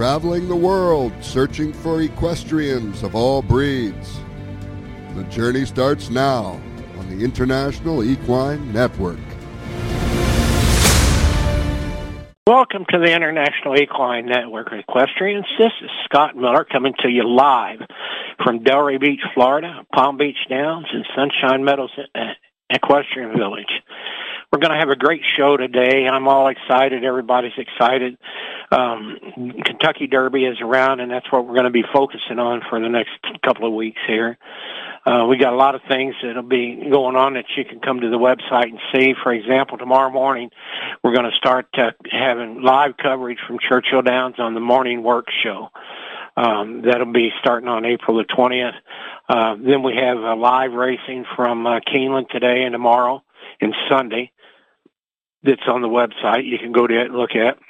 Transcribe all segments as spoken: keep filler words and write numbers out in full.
traveling the world searching for equestrians of all breeds. The journey starts now on the International Equine Network. Welcome to the International Equine Network Equestrians. This is Scott Miller coming to you live from Delray Beach, Florida, Palm Beach Downs, and Sunshine Meadows Equestrian Village. We're going to have a great show today. I'm all excited. Everybody's excited. Um, Kentucky Derby is around, and that's what we're going to be focusing on for the next couple of weeks here. Uh, we got a lot of things that'll be going on that you can come to the website and see. For example, tomorrow morning, we're going to start uh, having live coverage from Churchill Downs on the Morning Work Show. Um, that'll be starting on April the twentieth. Uh, then we have uh, live racing from uh, Keeneland today and tomorrow and Sunday. That's on the website. You can go to it and look at.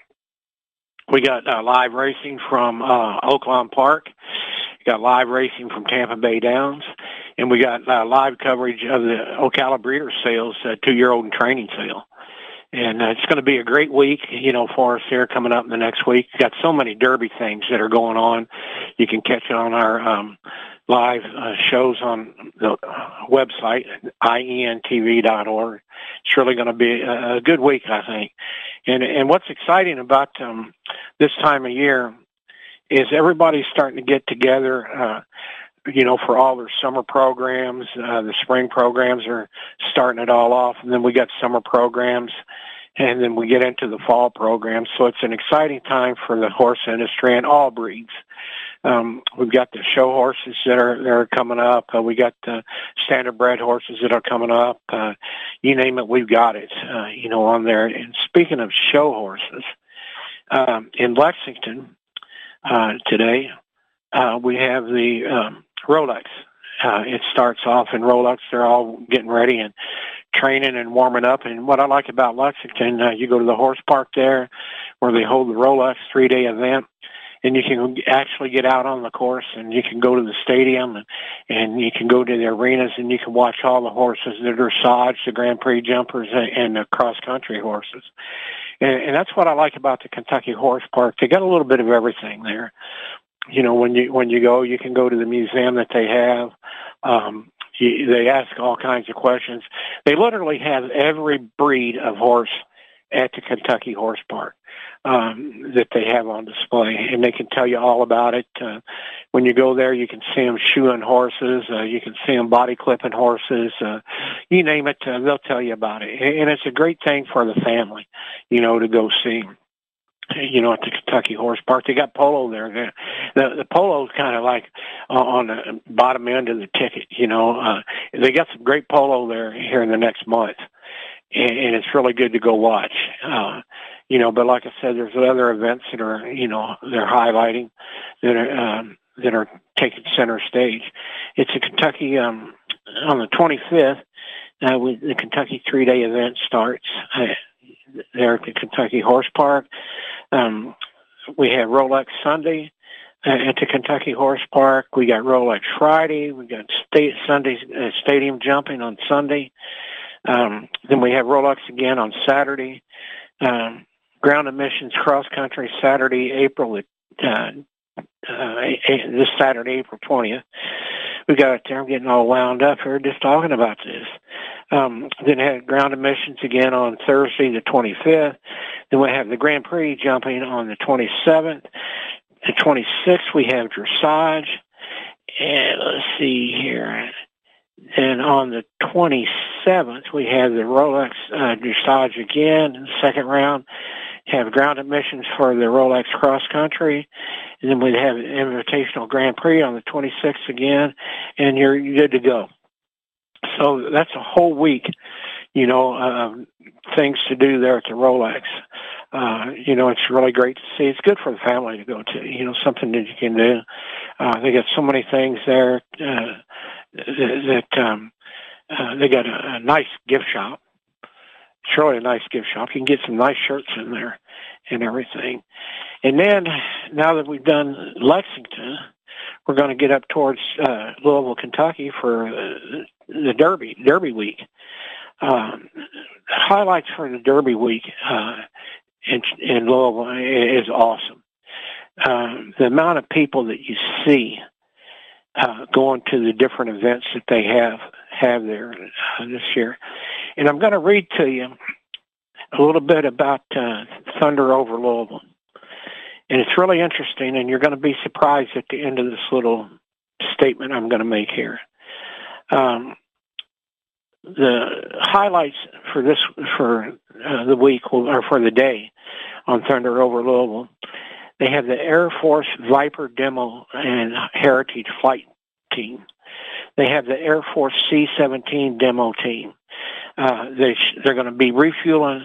We got uh, live racing from uh, Oaklawn Park. We got live racing from Tampa Bay Downs. And we got uh, live coverage of the Ocala Breeder Sales uh, two-year-old and training sale. And uh, it's going to be a great week, you know, for us here coming up in the next week. We've got so many Derby things that are going on. You can catch it on our um, live uh, shows on the website, I E N T V dot org. It's really going to be a, a good week, I think. And and what's exciting about um, this time of year is everybody's starting to get together, uh, you know, for all their summer programs. Uh, the spring programs are starting it all off, and then we got summer programs, and then we get into the fall programs. So it's an exciting time for the horse industry and all breeds. Um, we've got the show horses that are that are coming up. Uh, we got the standard bred horses that are coming up. Uh, you name it, we've got it. Uh, you know, on there. And speaking of show horses, um, in Lexington uh, today, uh, we have the um, Rolex. Uh, it starts off in Rolex. They're all getting ready and training and warming up. And what I like about Lexington, uh, you go to the horse park there where they hold the Rolex three-day event. And you can actually get out on the course, and you can go to the stadium, and, and you can go to the arenas, and you can watch all the horses, the dressage, the Grand Prix jumpers, and the cross-country horses. And, and that's what I like about the Kentucky Horse Park. They got a little bit of everything there. You know, when you when you go, you can go to the museum that they have. Um, you, they ask all kinds of questions. They literally have every breed of horse at the Kentucky Horse Park um, that they have on display, and they can tell you all about it. Uh, when you go there, you can see them shoeing horses, uh, you can see them body clipping horses, uh, you name it, uh, they'll tell you about it. And it's a great thing for the family, you know, to go see. You know, at the Kentucky Horse Park, they got polo there. The, the polo is kind of like uh, on the bottom end of the ticket. You know, uh, they got some great polo there here in the next month. And it's really good to go watch. Uh, you know, but like I said, there's other events that are, you know, they're highlighting that are, um, that are taking center stage. It's a Kentucky, um, on the twenty-fifth, uh, we, the Kentucky three-day event starts uh, there at the Kentucky Horse Park. Um, we have Rolex Sunday uh, at the Kentucky Horse Park. We got Rolex Friday. We got state Sunday uh, stadium jumping on Sunday. Um, then we have Rolex again on Saturday. Um, ground admissions cross country Saturday, April, uh, uh, this Saturday, April twentieth. We got it there. I'm getting all wound up here just talking about this. Um, then had ground admissions again on Thursday, the twenty-fifth. Then we have the Grand Prix jumping on the twenty-seventh. The twenty-sixth, we have dressage. And let's see here. And on the twenty-seventh, we have the Rolex uh, dressage again in the second round. Have ground admissions for the Rolex cross country. And then we have an invitational Grand Prix on the twenty-sixth again. And you're good to go. So that's a whole week, you know, uh, things to do there at the Rolex. Uh, you know, it's really great to see. It's good for the family to go to, you know, something that you can do. Uh, they got so many things there. Uh, that um, uh, they got a, a nice gift shop. It's really a nice gift shop. You can get some nice shirts in there and everything. And then, now that we've done Lexington, we're going to get up towards uh, Louisville, Kentucky for uh, the Derby, Derby week. Um, highlights for the Derby week uh, in, in Louisville is awesome. uh, the amount of people that you see uh, going to the different events that they have have there uh, this year. And I'm going to read to you a little bit about uh, Thunder over Louisville. And it's really interesting, and you're going to be surprised at the end of this little statement I'm going to make here. Um, the highlights for this for uh, the week or for the day on Thunder over Louisville, they have the Air Force Viper Demo and Heritage Flight Team. They have the Air Force C seventeen Demo Team. Uh, they sh- they're going to be refueling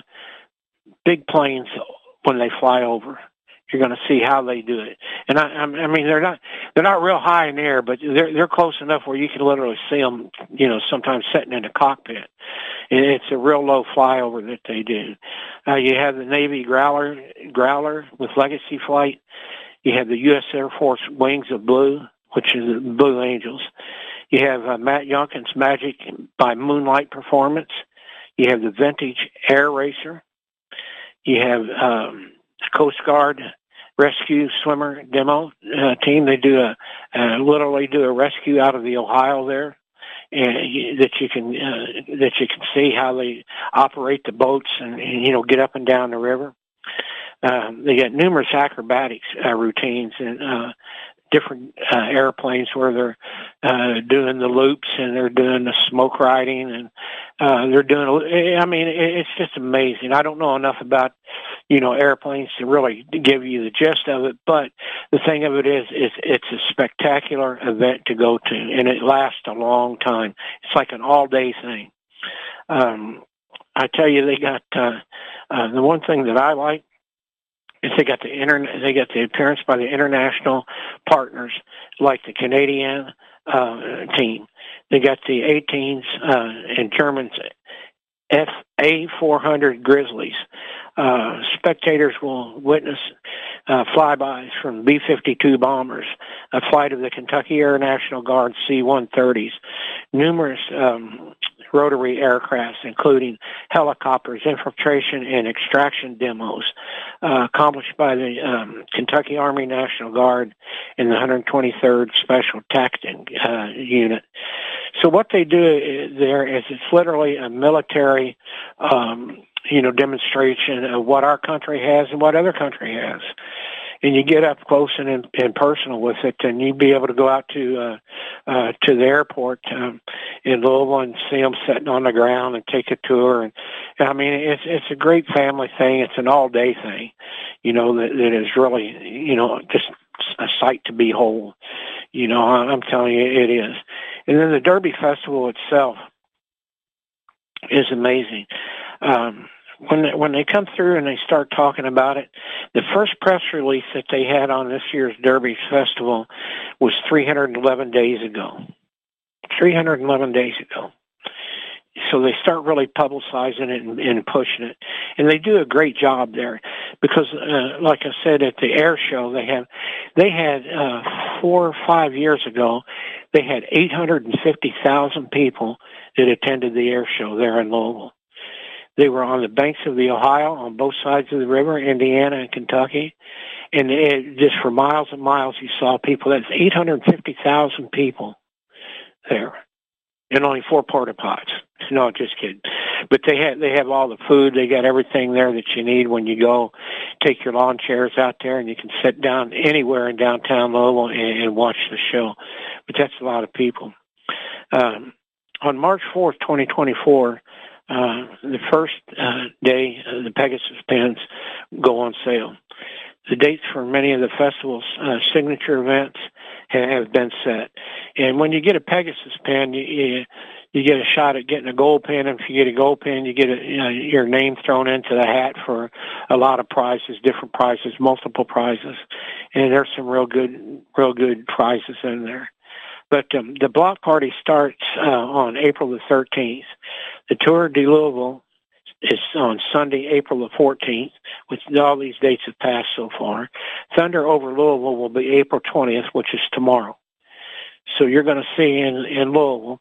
big planes when they fly over. You're going to see how they do it, and I, I mean they're not they're not real high in the air, but they're they're close enough where you can literally see them. You know, sometimes sitting in a cockpit. It's a real low flyover that they do. Uh, you have the Navy Growler Growler with Legacy Flight. You have the U S Air Force Wings of Blue, which is the Blue Angels. You have uh, Matt Youngkin's Magic by Moonlight Performance. You have the Vintage Air Racer. You have um, Coast Guard Rescue Swimmer Demo uh, Team. They do a uh, literally do a rescue out of the Ohio there, and you, that you can uh, that you can see how they operate the boats and, and you know get up and down the river. Um, they get numerous acrobatics uh, routines and uh, different uh, airplanes where they're uh, doing the loops and they're doing the smoke riding and uh, they're doing. I mean, it's just amazing. I don't know enough about you know airplanes to really give you the gist of it, but the thing of it is, is it's a spectacular event to go to, and it lasts a long time. It's like an all-day thing. Um, I tell you, they got uh, uh, the one thing that I like. They got the internet. They got the appearance by the international partners, like the Canadian uh, team. They got the eighteens uh, and Germans F A four hundred Grizzlies. Uh, spectators will witness uh, flybys from B fifty-two bombers, a flight of the Kentucky Air National Guard C one thirties, numerous um, rotary aircrafts, including helicopters, infiltration and extraction demos, uh, accomplished by the um, Kentucky Army National Guard and the one hundred twenty-third Special Tactic uh, Unit. So what they do there is it's literally a military, um, you know, demonstration of what our country has and what other country has. And you get up close and, in, and personal with it, and you'd be able to go out to uh, uh, to the airport um, in Louisville and see them sitting on the ground and take a tour. And I mean, it's it's a great family thing. It's an all day thing, you know, that, that is really, you know, just a sight to behold. You know, I'm telling you, it is. And then the Derby Festival itself is amazing. Um, When they, when they come through and they start talking about it, the first press release that they had on this year's Derby Festival was three hundred eleven days ago. three hundred eleven days ago. So they start really publicizing it and, and pushing it. And they do a great job there because, uh, like I said, at the air show, they have, they had, uh, four or five years ago, they had eight hundred fifty thousand people that attended the air show there in Louisville. They were on the banks of the Ohio on both sides of the river, Indiana and Kentucky. And it, just for miles and miles, you saw people. That's eight hundred fifty thousand people there. And only four porta pots. No, just kidding. But they have, they have all the food. They got everything there that you need when you go. Take your lawn chairs out there and you can sit down anywhere in downtown Louisville and, and watch the show. But that's a lot of people. Um, on March fourth, twenty twenty-four, Uh, the first uh, day, uh, the Pegasus pens go on sale. The dates for many of the festival's uh, signature events have, have been set. And when you get a Pegasus pen, you, you, you get a shot at getting a gold pen. If you get a gold pen, you get a, you know, your name thrown into the hat for a lot of prizes, different prizes, multiple prizes. And there's some real good, real good prizes in there. But um, the block party starts uh, on April the thirteenth. The Tour de Louisville is on Sunday, April the fourteenth, which all these dates have passed so far. Thunder over Louisville will be April twentieth, which is tomorrow. So you're going to see in, in Louisville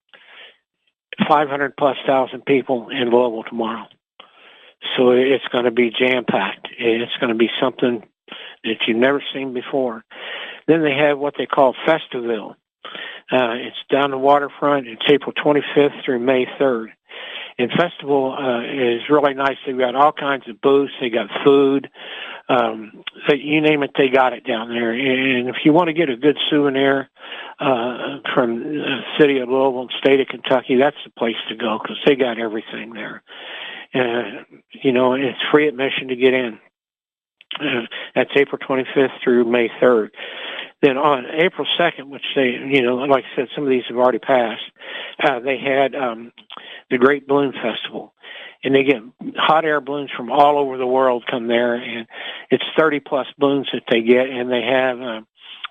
five hundred plus thousand people in Louisville tomorrow. So it's going to be jam-packed. It's going to be something that you've never seen before. Then they have what they call Festiville. Uh, it's down the waterfront. It's April twenty-fifth through May third. And Festival uh, is really nice. They've got all kinds of booths. They got food. Um, so you name it, they got it down there. And if you want to get a good souvenir uh, from the city of Louisville and state of Kentucky, that's the place to go because they got everything there. Uh, you know, it's free admission to get in. Uh, that's April twenty-fifth through May third. Then on April second, which they, you know, like I said, some of these have already passed, uh, they had um, the Great Balloon Festival. And they get hot air balloons from all over the world come there, and it's thirty plus balloons that they get, and they have uh,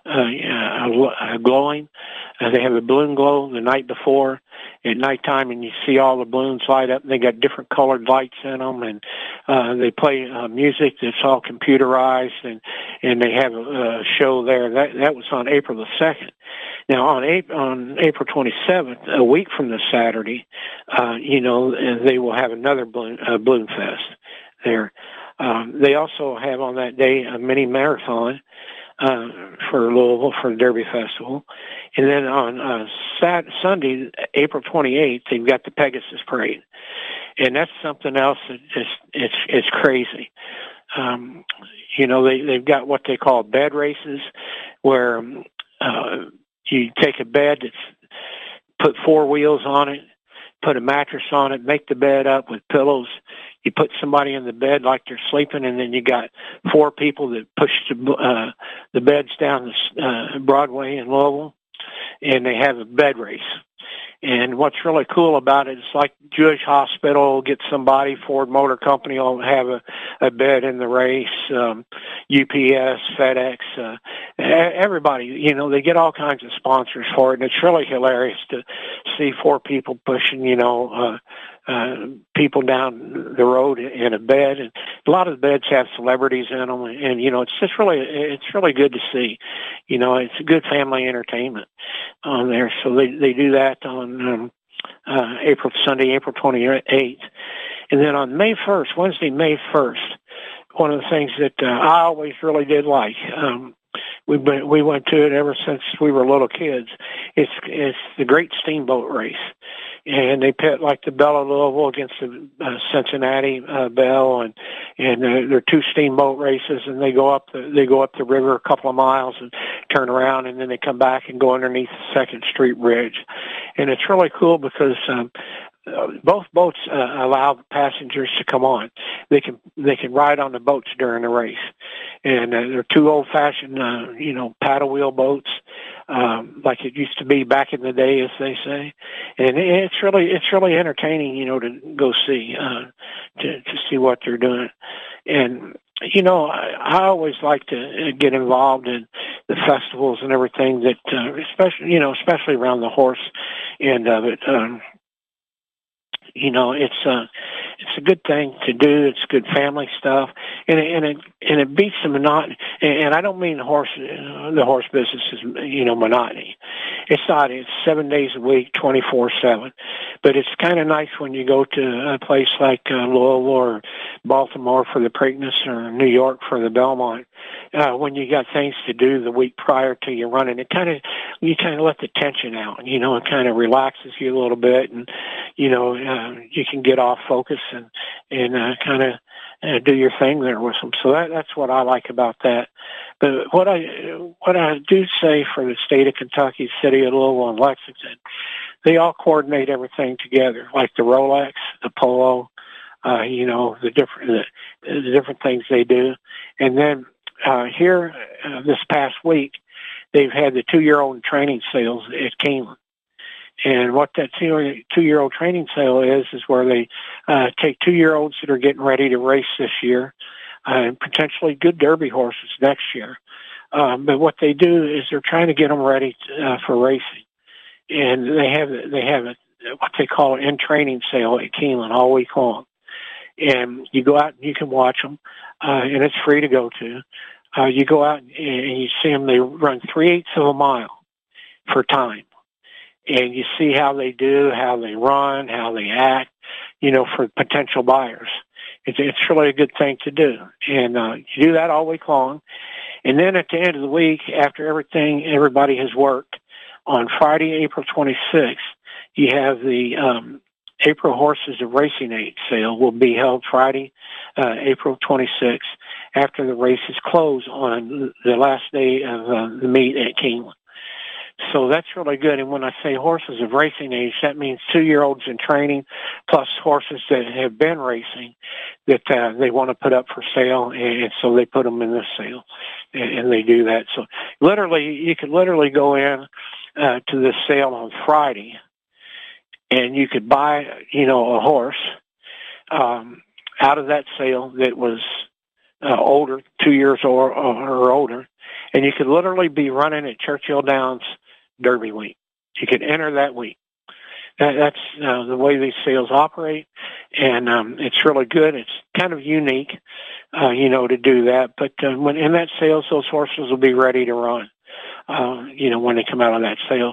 uh, a, a glowing. Uh, they have a balloon glow the night before at nighttime, and you see all the balloons light up. And they got different colored lights in them, and uh, they play uh, music that's all computerized, and and they have a, a show there. That that was on April the second. Now on April, on April twenty-seventh, a week from this Saturday, uh, you know, they will have another balloon, uh, balloon fest there. Um, they also have on that day a mini marathon uh, for Louisville for the Derby Festival, and then on uh, Sat- Sunday, April twenty-eighth, they've got the Pegasus Parade, and that's something else that just it's it's crazy. Um, you know, they they've got what they call bed races, where uh, you take a bed that's put four wheels on it, put a mattress on it, make the bed up with pillows. You put somebody in the bed like they're sleeping, and then you got four people that push the, uh, the beds down the, uh, Broadway in Louisville, and they have a bed race. And what's really cool about it, it's like Jewish Hospital, get somebody, Ford Motor Company will have a, a bed in the race, um, U P S, FedEx, uh, everybody, you know, they get all kinds of sponsors for it. And it's really hilarious to see four people pushing, you know, uh, uh, people down the road in a bed. And a lot of the beds have celebrities in them. And, and, you know, it's just really, it's really good to see. You know, it's a good family entertainment on there. So they, they do that on um, uh, April, Sunday, April twenty-eighth. And then on May first, Wednesday, May first, one of the things that uh, I always really did like, um, we've been, we went to it ever since we were little kids. It's, it's the Great Steamboat Race. And they pit like the Belle of Louisville against the uh, Cincinnati uh, Belle, and and uh, they're two steamboat races, and they go up the they go up the river a couple of miles and turn around, and then they come back and go underneath the Second Street Bridge, and it's really cool because um, uh, both boats uh, allow passengers to come on. They can they can ride on the boats during the race, and uh, they're two old fashioned uh, you know paddle wheel boats. Um, like it used to be back in the day, as they say, and it's really it's really entertaining, you know, to go see uh, to to see what they're doing, and you know I, I always like to get involved in the festivals and everything that, uh, especially you know especially around the horse end of it. Um, You know, it's a it's a good thing to do. It's good family stuff, and it, and it and it beats the monotony. And I don't mean the horse the horse business is you know monotony. It's not. It's seven days a week, twenty four seven. But it's kind of nice when you go to a place like uh, Louisville or Baltimore for the Preakness or New York for the Belmont. Uh, when you got things to do the week prior to your running, it kind of you kind of let the tension out. You know, it kind of relaxes you a little bit, and you know. Uh, you can get off focus and and uh, kind of uh, do your thing there with them. So that that's what I like about that. But what I what I do say for the state of Kentucky, city of Louisville, and Lexington, they all coordinate everything together, like the Rolex, the Polo, uh, you know, the different the, the different things they do. And then uh, here uh, this past week, they've had the two-year-old training sales at Keeneland. And what that two, two-year-old training sale is, is where they uh, take two-year-olds that are getting ready to race this year, uh, and potentially good Derby horses next year. Um, but what they do is they're trying to get them ready to, uh, for racing. And they have they have a, what they call an in-training sale at Keeneland all week long. And you go out and you can watch them, uh, and it's free to go to. Uh, you go out and you see them. They run three-eighths of a mile for time. And you see how they do, how they run, how they act, you know, for potential buyers. It's, it's really a good thing to do. And uh, you do that all week long. And then at the end of the week, after everything, everybody has worked, on Friday, April twenty-sixth, you have the um, April Horses of Racing Aid sale will be held Friday, uh, April twenty-sixth, after the races close on the last day of uh, the meet at Keeneland. So that's really good. And when I say horses of racing age, that means two-year-olds in training plus horses that have been racing that uh, they want to put up for sale, and so they put them in this sale, and, and they do that. So literally, you could literally go in uh, to this sale on Friday, and you could buy, you know, a horse um, out of that sale that was uh, older, two years or, or older, and you could literally be running at Churchill Downs Derby week. You could enter that week. That, that's uh, the way these sales operate, and um, it's really good. It's kind of unique, uh, you know, to do that. But uh, when in that sales, those horses will be ready to run, uh, you know, when they come out of that sale.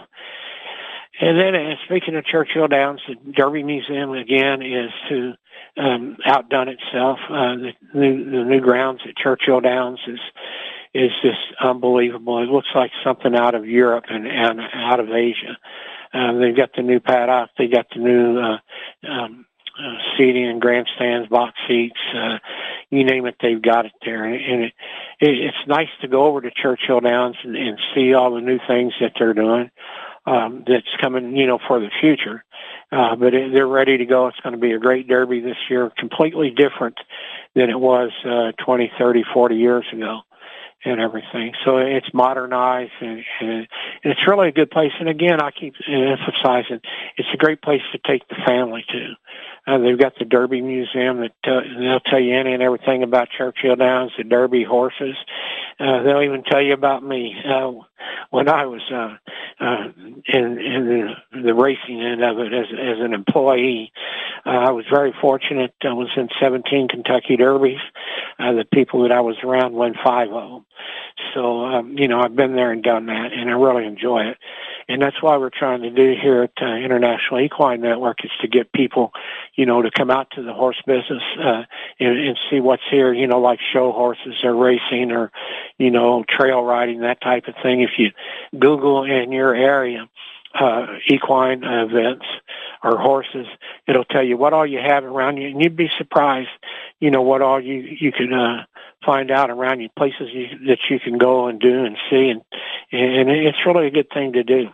And then, uh, speaking of Churchill Downs, the Derby Museum again is to um, outdone itself. Uh, the new the new grounds at Churchill Downs is. is just unbelievable. It looks like something out of Europe and, and out of Asia. Uh, they've got the new paddock. They got the new uh, um, uh, seating and grandstands, box seats. Uh, you name it, they've got it there. And, and it, it, it's nice to go over to Churchill Downs and, and see all the new things that they're doing. Um, that's coming, you know, for the future. Uh, but it, they're ready to go. It's going to be a great Derby this year, completely different than it was uh, twenty, thirty, forty years ago. And everything. So it's modernized, and, and, and it's really a good place. And again, I keep emphasizing, it's a great place to take the family to. Uh, they've got the Derby Museum that uh, they'll tell you any and everything about Churchill Downs, the Derby horses. Uh, they'll even tell you about me. Uh, when I was uh, uh, in, in the, the racing end of it as, as an employee, uh, I was very fortunate. I was in seventeen Kentucky Derbies. Uh, the people that I was around won five of them. So, um, you know, I've been there and done that, and I really enjoy it. And that's why we're trying to do here at uh, International Equine Network is to get people, you know, to come out to the horse business uh, and, and see what's here, you know, like show horses or racing or, you know, trail riding, that type of thing. If you Google in your area, uh, equine events or horses, it'll tell you what all you have around you, and you'd be surprised, you know, what all you, you could, uh, find out around you, places you, that you can go and do and see, and, and it's really a good thing to do,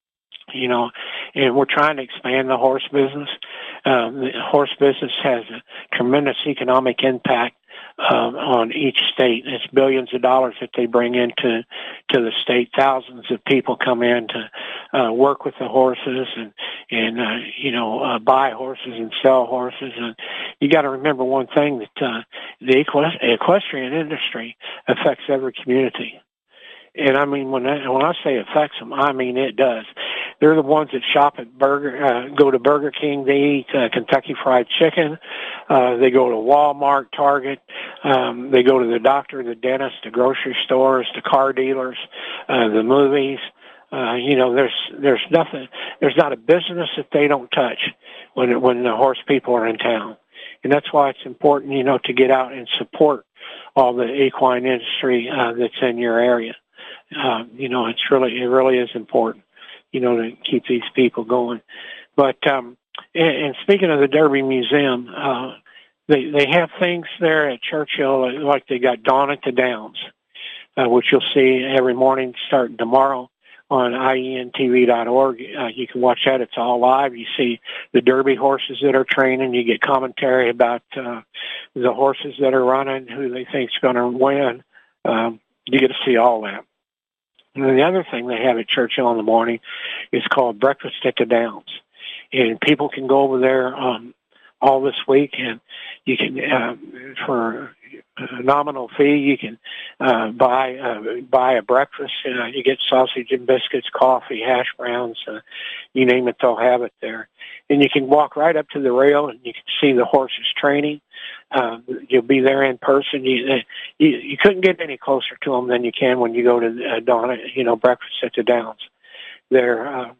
you know, and we're trying to expand the horse business. Um, the horse business has a tremendous economic impact Um, on each state. It's billions of dollars that they bring into to the state. Thousands of people come in to uh, work with the horses and and uh, you know uh, buy horses and sell horses. And you got to remember one thing, that uh, the equest- equestrian industry affects every community. And I mean, when I, when I say affects them, I mean it does. They're the ones that shop at Burger, uh, go to Burger King to eat uh, Kentucky Fried Chicken. Uh, they go to Walmart, Target. Um, they go to the doctor, the dentist, the grocery stores, the car dealers, uh, the movies. Uh, you know, there's there's nothing. There's not a business that they don't touch when when the horse people are in town. And that's why it's important, you know, to get out and support all the equine industry uh, that's in your area. Uh, you know, it's really, it really is important, you know, to keep these people going. But, um, and, and speaking of the Derby Museum, uh, they, they have things there at Churchill, like they got Dawn at the Downs, uh, which you'll see every morning starting tomorrow on I E N T V dot org. Uh, you can watch that. It's all live. You see the Derby horses that are training. You get commentary about, uh, the horses that are running, who they think is going to win. Um, you get to see all that. And then the other thing they have at Churchill in the morning is called Breakfast at the Downs. And people can go over there um, all this week, and you can, uh, for a nominal fee, you can uh, buy uh, buy a breakfast. Uh, you get sausage and biscuits, coffee, hash browns, uh, you name it, they'll have it there. And you can walk right up to the rail, and you can see the horses training. Uh, you'll be there in person. You, you you couldn't get any closer to them than you can when you go to uh, Dawn, you know, Breakfast at the Downs. They're uh,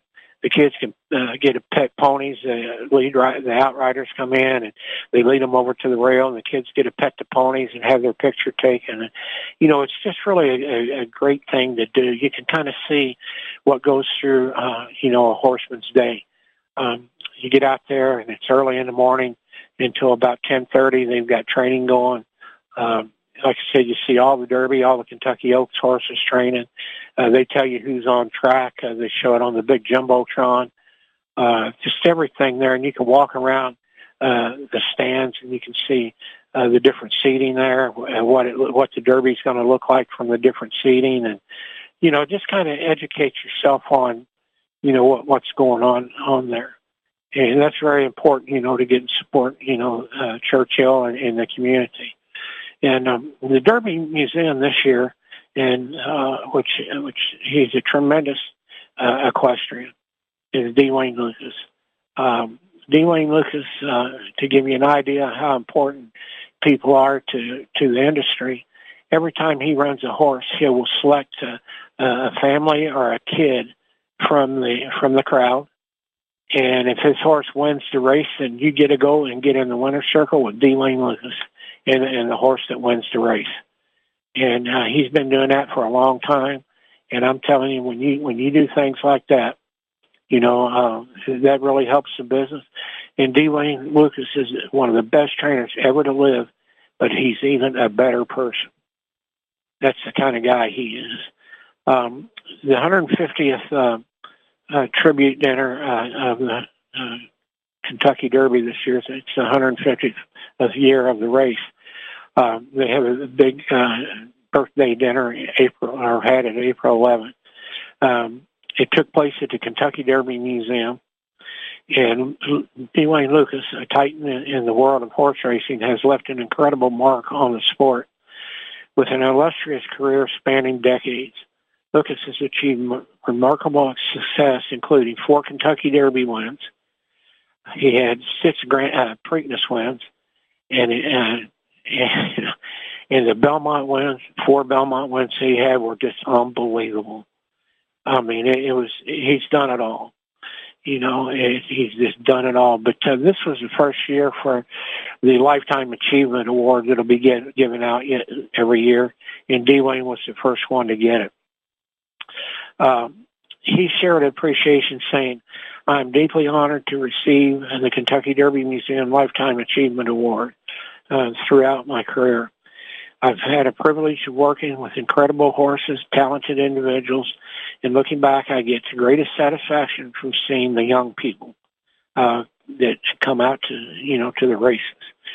the kids can uh, get a pet ponies. The lead the outriders come in and they lead them over to the rail, and the kids get to pet the ponies and have their picture taken. And you know, it's just really a, a great thing to do. You can kind of see what goes through, uh, you know, a horseman's day. Um, you get out there, and it's early in the morning until about ten thirty. They've got training going. Um, like I said, you see all the Derby, all the Kentucky Oaks horses training. Uh, they tell you who's on track. Uh, they show it on the big Jumbotron. Uh, just everything there, and you can walk around uh, the stands, and you can see uh, the different seating there, and what it, what the Derby's going to look like from the different seating, and you know, just kind of educate yourself on, you know, what, what's going on on there. And that's very important, you know, to get and support, you know, uh, Churchill and, and the community. And um, the Derby Museum this year, and uh, which which he's a tremendous uh, equestrian, is D. Wayne Lukas. Um, D. Wayne Lukas, uh, to give you an idea how important people are to, to the industry, every time he runs a horse, he will select a, a family or a kid from the from the crowd. And if his horse wins the race, then you get to go and get in the winner's circle with D. Wayne Lukas and, and the horse that wins the race. And uh, he's been doing that for a long time. And I'm telling you, when you when you do things like that, you know, uh, that really helps the business. And D. Wayne Lukas is one of the best trainers ever to live, but he's even a better person. That's the kind of guy he is. Um, the one hundred fiftieth uh, uh, tribute dinner uh, of the uh, Kentucky Derby this year, it's the one hundred fiftieth year of the race. Uh, they have a big uh, birthday dinner in April, or had it April eleventh. Um, it took place at the Kentucky Derby Museum. And D. Wayne Lukas, a titan in the world of horse racing, has left an incredible mark on the sport. With an illustrious career spanning decades, Lukas has achieved remarkable success, including four Kentucky Derby wins. He had six Grand uh, Preakness wins, and, uh, and and the Belmont wins, four Belmont wins he had were just unbelievable. I mean, it, it was he's done it all. You know, it, he's just done it all. But uh, this was the first year for the Lifetime Achievement Award that'll be get, given out every year, and D. Wayne was the first one to get it. Um, he shared appreciation, saying, "I'm deeply honored to receive the Kentucky Derby Museum Lifetime Achievement Award uh, throughout my career. I've had a privilege of working with incredible horses, talented individuals, and looking back, I get the greatest satisfaction from seeing the young people uh, that come out to, you know, to the races."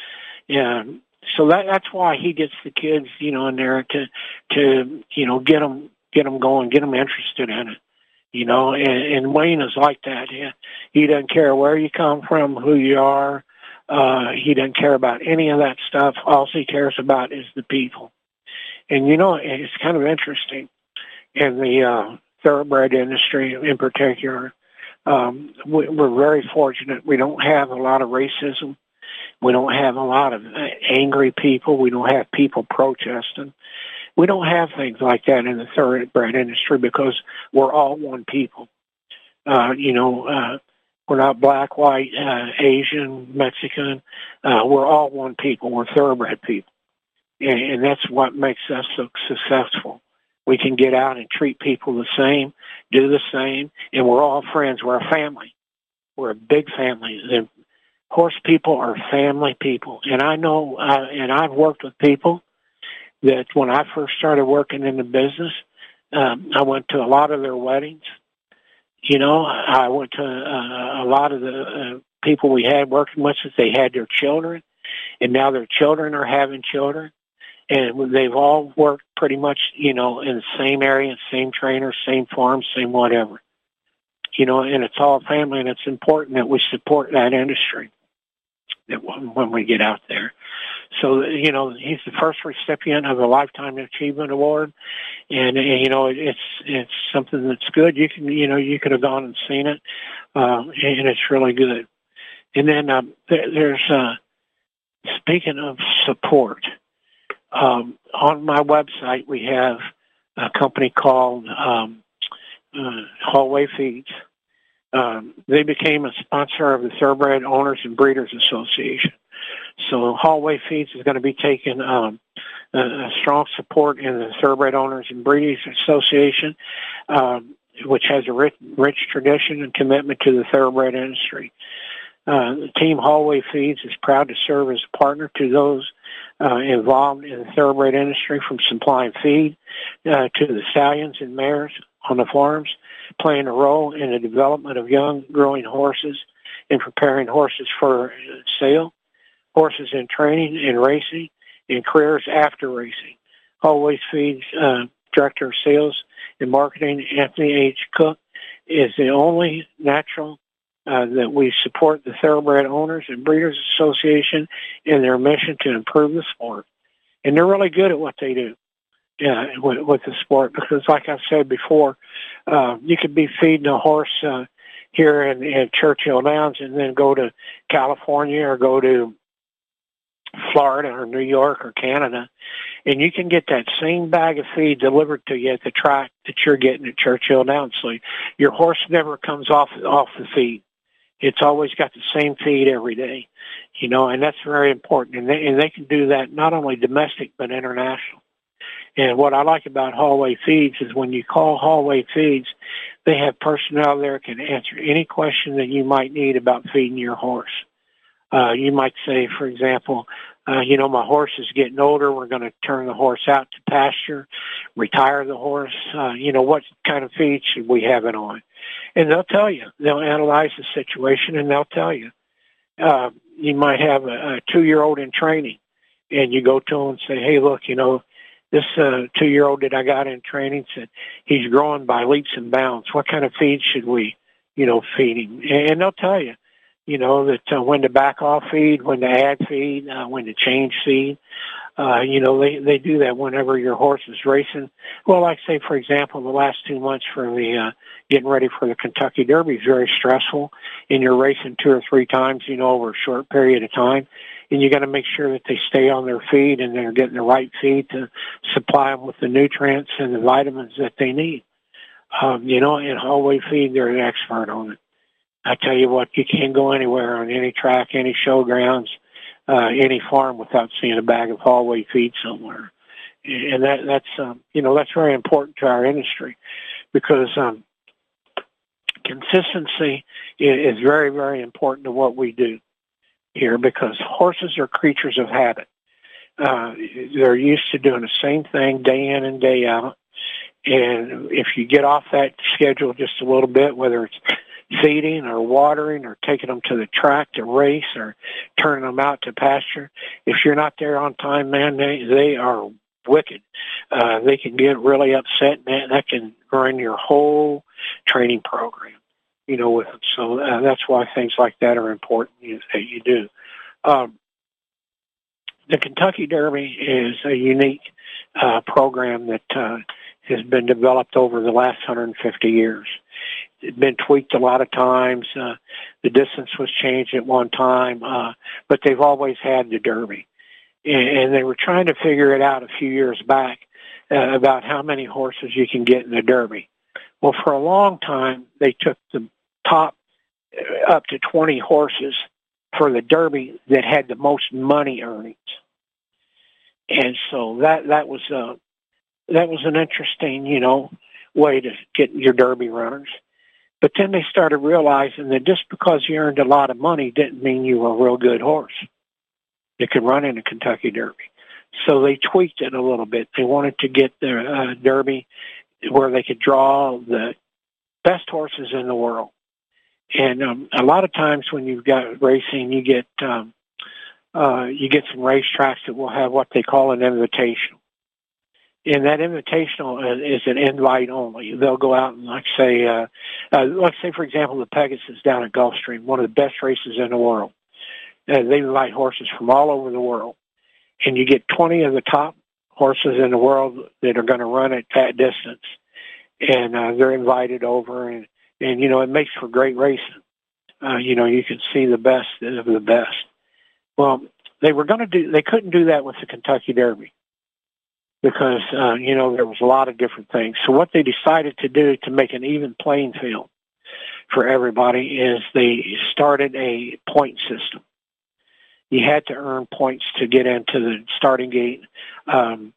And so that that's why he gets the kids, you know, in there to, to you know, get them, get them going, get them interested in it, you know. And, and Wayne is like that. He, he doesn't care where you come from, who you are. Uh, he doesn't care about any of that stuff. All he cares about is the people. And, you know, it's kind of interesting in the uh, thoroughbred industry in particular. Um, we, we're very fortunate. We don't have a lot of racism. We don't have a lot of angry people. We don't have people protesting. We don't have things like that in the thoroughbred industry because we're all one people. Uh, you know, uh, we're not black, white, uh, Asian, Mexican. Uh, we're all one people. We're thoroughbred people. And, and that's what makes us so successful. We can get out and treat people the same, do the same, and we're all friends. We're a family. We're a big family. The horse people are family people. And I know, uh, and I've worked with people that when I first started working in the business, um, I went to a lot of their weddings. You know, I went to uh, a lot of the uh, people we had working with us. They had their children, and now their children are having children. And they've all worked pretty much, you know, in the same area, same trainers, same farms, same whatever. You know, and it's all family, and it's important that we support that industry that when we get out there. So, you know, he's the first recipient of a Lifetime Achievement Award, and, and you know, it's it's something that's good. You can, you know, you could have gone and seen it, uh, and it's really good. And then um, there, there's, uh, speaking of support, um, on my website we have a company called um, uh, Hallway Feeds, Um, they became a sponsor of the Thoroughbred Owners and Breeders Association. So Hallway Feeds is going to be taking um, a, a strong support in the Thoroughbred Owners and Breeders Association, um, which has a rich, rich tradition and commitment to the thoroughbred industry. Uh, the Team Hallway Feeds is proud to serve as a partner to those uh, involved in the thoroughbred industry, from supplying feed uh, to the stallions and mares on the farms, playing a role in the development of young growing horses and preparing horses for sale, horses in training and racing, and careers after racing. Hallway Feeds uh, Director of Sales and Marketing, Anthony H. Cook, is the only natural Uh, that we support the Thoroughbred Owners and Breeders Association in their mission to improve the sport. And they're really good at what they do yeah, with, with the sport, because like I said before, uh, you could be feeding a horse uh, here in, in Churchill Downs and then go to California or go to Florida or New York or Canada, and you can get that same bag of feed delivered to you at the track that you're getting at Churchill Downs. So your horse never comes off off the feed. It's always got the same feed every day, you know, and that's very important. And they, and they can do that not only domestic but international. And what I like about Hallway Feeds is when you call Hallway Feeds, they have personnel there that can answer any question that you might need about feeding your horse. Uh, you might say, for example, uh, you know, my horse is getting older. We're going to turn the horse out to pasture, retire the horse. Uh, you know, what kind of feed should we have it on? And they'll tell you. They'll analyze the situation, and they'll tell you. Uh, you might have a, a two-year-old in training, and you go to them and say, hey, look, you know, this uh, two-year-old that I got in training said he's growing by leaps and bounds. What kind of feed should we, you know, feed him? And they'll tell you. You know, that uh, when to back off feed, when to add feed, uh, when to change feed. Uh, you know, they, they do that whenever your horse is racing. Well, like say, for example, the last two months for the uh, getting ready for the Kentucky Derby is very stressful, and you're racing two or three times, you know, over a short period of time. And you got to make sure that they stay on their feed and they're getting the right feed to supply them with the nutrients and the vitamins that they need. Um, you know, in Hallway Feed, they're an expert on it. I tell you what, you can't go anywhere on any track, any showgrounds, uh, any farm without seeing a bag of Hallway Feed somewhere. And that, that's, um, you know, that's very important to our industry, because um, consistency is very, very important to what we do here, because horses are creatures of habit. Uh, they're used to doing the same thing day in and day out. And if you get off that schedule just a little bit, whether it's feeding or watering or taking them to the track to race or turning them out to pasture, if you're not there on time, man, they, they are wicked. Uh, they can get really upset, and that can ruin your whole training program, you know, with them. So uh, that's why things like that are important you, that you do. Um, the Kentucky Derby is a unique uh, program that uh, has been developed over the last one hundred fifty years. It's been tweaked a lot of times. Uh, the distance was changed at one time, uh, but they've always had the Derby. And, and they were trying to figure it out a few years back uh, about how many horses you can get in the Derby. Well, for a long time, they took the top uh, up to twenty horses for the Derby that had the most money earnings. And so that, that was, uh, that was an interesting, you know, way to get your Derby runners. But then they started realizing that just because you earned a lot of money didn't mean you were a real good horse that could run in a Kentucky Derby. So they tweaked it a little bit. They wanted to get the uh, Derby where they could draw the best horses in the world. And um, a lot of times when you've got racing, you get um, uh, you get some racetracks that will have what they call an invitational. And that invitational is an invite only. They'll go out and, like say, uh, uh, let's say, for example, the Pegasus down at Gulfstream, one of the best races in the world. Uh, they invite horses from all over the world. And you get twenty of the top horses in the world that are going to run at that distance. And uh, they're invited over, and, and, you know, it makes for great racing. Uh, you know, you can see the best of the best. Well, they were going to do, they couldn't do that with the Kentucky Derby, because, uh, you know, there was a lot of different things. So what they decided to do to make an even playing field for everybody is they started a point system. You had to earn points to get into the starting gate um,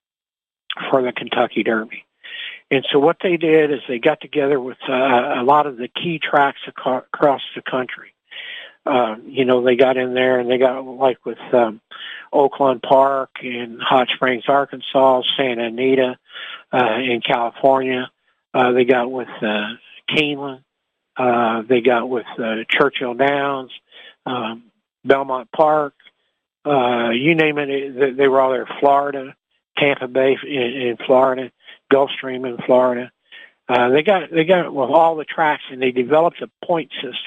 for the Kentucky Derby. And so what they did is they got together with uh, a lot of the key tracks ac- across the country. Um, you know, they got in there and they got like with um, Oaklawn Park in Hot Springs, Arkansas, Santa Anita uh, in California. Uh, they got with uh, Keeneland. Uh, they got with uh, Churchill Downs, um, Belmont Park. Uh, you name it, they were all there. Florida, Tampa Bay in, in Florida, Gulfstream in Florida. Uh, they got they got well, all the tracks, and they developed a point system.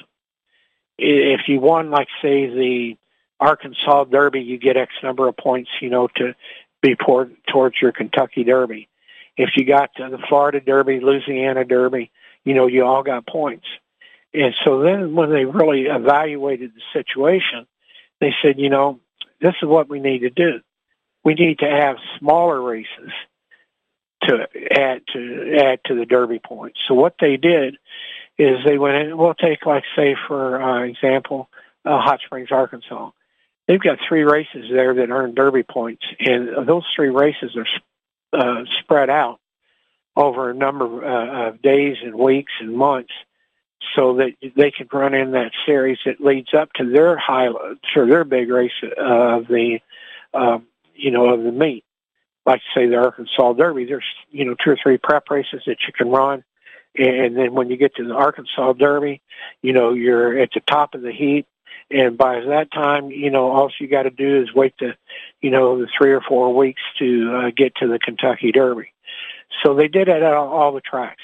If you won, like, say, the Arkansas Derby, you get X number of points, you know, to be poured towards your Kentucky Derby. If you got uh, the Florida Derby, Louisiana Derby, you know, you all got points. And so then when they really evaluated the situation, they said, you know, this is what we need to do. We need to have smaller races to add to add to the Derby points. So what they did is they went in, we'll take, like, say, for uh, example, uh, Hot Springs, Arkansas. They've got three races there that earn Derby points, and those three races are uh, spread out over a number uh, of days and weeks and months so that they can run in that series that leads up to their high, to their big race of the, uh, you know, of the meet. Like, say, the Arkansas Derby, there's, you know, two or three prep races that you can run. And then when you get to the Arkansas Derby, you know, you're at the top of the heat. And by that time, you know, all you got to do is wait the, you know, the three or four weeks to uh, get to the Kentucky Derby. So they did it at all, all the tracks.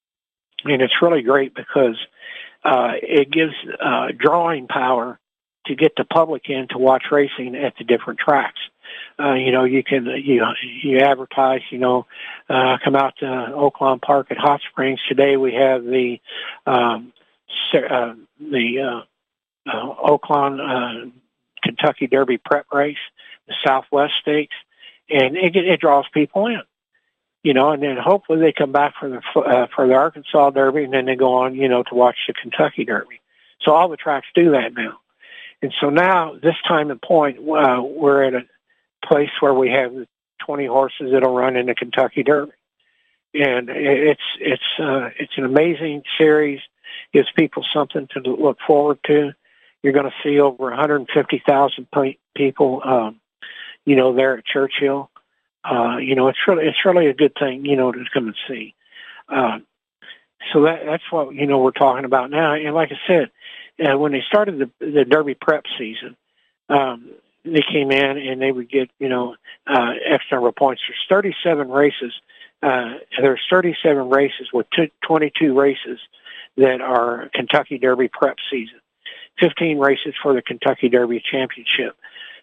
And it's really great because uh, it gives uh, drawing power to get the public in to watch racing at the different tracks. Uh, you know, you can, you you advertise, you know, uh, come out to Oaklawn Park at Hot Springs. Today we have the, um, uh, the, uh, uh, Oaklawn, uh, Kentucky Derby prep race, the Southwest Stakes, and it, it draws people in, you know, and then hopefully they come back for the, uh, for the Arkansas Derby, and then they go on, you know, to watch the Kentucky Derby. So all the tracks do that now. And so now, this time and point, uh, we're at a place where we have twenty horses that'll run in the Kentucky Derby, and it's it's uh, it's an amazing series. Gives people something to look forward to. You're going to see over one hundred fifty thousand people, um, you know, there at Churchill. Uh, you know, it's really it's really a good thing, you know, to come and see. Uh, so that that's what you know we're talking about now. And like I said, uh, when they started the the Derby prep season. Um, They came in and they would get, you know, uh, X number of points. There's thirty-seven races. Uh, there's thirty-seven races with twenty-two races that are Kentucky Derby prep season. fifteen races for the Kentucky Derby Championship.